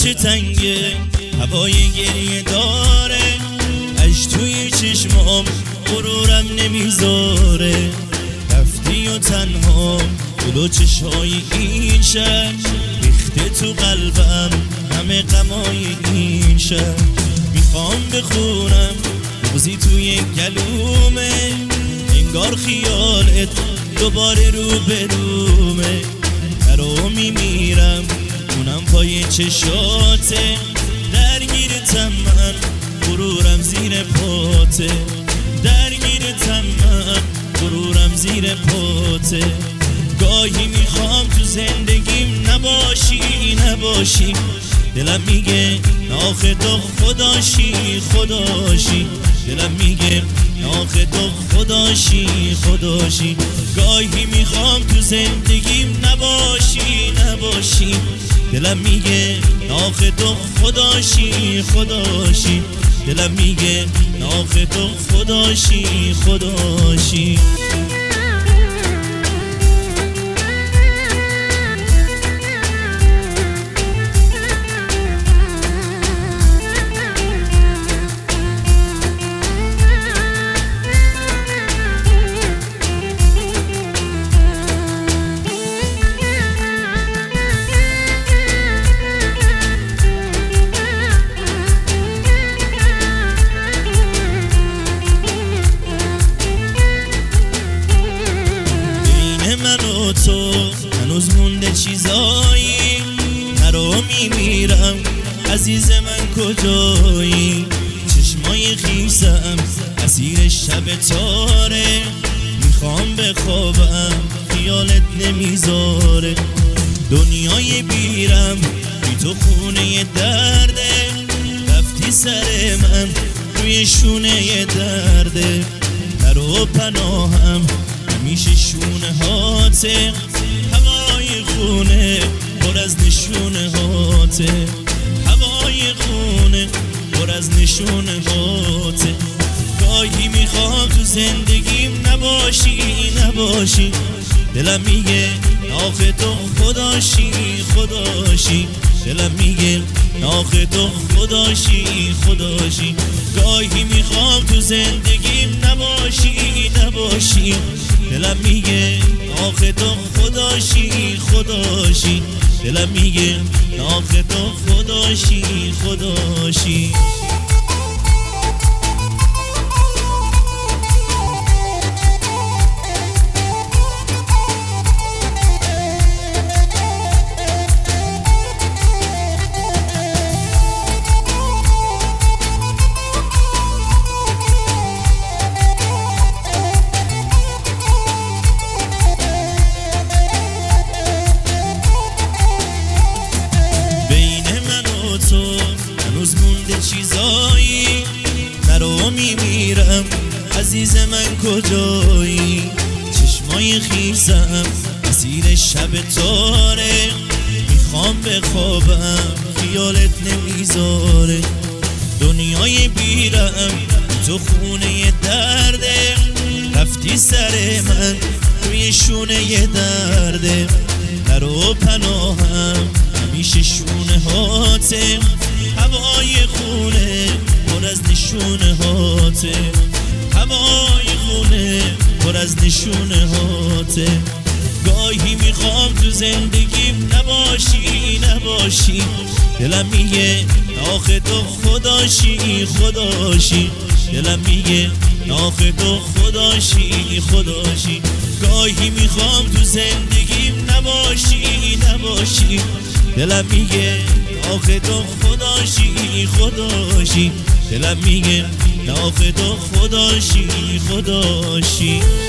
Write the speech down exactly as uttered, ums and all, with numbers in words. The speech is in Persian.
کوچه تنگه، هوای گریه داره، اش توی چشمام غرورم نمیذاره. رفتی و تنها دلو چشای این شب، ریخته تو قلبم همه غمای این شب. میخوام بخونم بغضی توی گلومه، انگار خیالت دوباره رو برومه. برا میمیرم اونم پای چشاته، درگیرتم من غرورم زیر پاته، درگیرتم من غرورم زیر پاته. گاهی میخوام تو زندگیم نباشی نباشی، دلم میگه ناخ تو خداشی خداشی، دلم میگه ناخ تو خداشی خداشی. گاهی میخوام تو زندگیم نباشی نباشی، دلم میگه ناخ تو خداشی خداشی، دلم میگه ناخ تو خداشی خداشی. من و تو هنوز مونده چیزایی، نرو میمیرم عزیز من کجایی. چشمای خیسم اسیر شب تاره، میخوام بخوابم خیالت نمیذاره. دنیای بیرم بی تو خونه درده، رفتی سر من روی شونه درده. نرو پناهم میشه شونه هاته، هوای خونه پر از نشونه هاته، هوای خونه پر از نشونه هاته. گاهی میخوام تو زندگیم نباشی نباشی، دلم میگه ناخ تو خداشی خداشی، دلم میگه ناخ تو خداشی خداشی. گاهی میخوام تو زندگیم نباشی نباشی، دلم میگه ناخ تو خداشی خداشی، دلم میگه ناخ تو خداشی خداشی. هنوز مونده چیزایی، نرو میمیرم عزیز من کجایی. چشمای خیسم اسیر شب تاره، میخوام بخوابم خیالت نمیذاره. دنیای بیرم تو خونه درده، رفتی سر من روی شونه درده. نرو پناهم همیشه شونه هاته، هوای خونه پر از نشونه هاته، هوای خونه پر از نشونه هاته. گاهی میخوام تو زندگیم نباشی نباشی، دلم میگه ناخ تو خداشی خداشی، دلم میگه ناخ تو خداشی خداشی. گاهی میخوام تو زندگیم نباشی نباشی، دلم میگه ناخ تو خداشی خداشی، دلم میگه ناخ تو خداشی خداشی.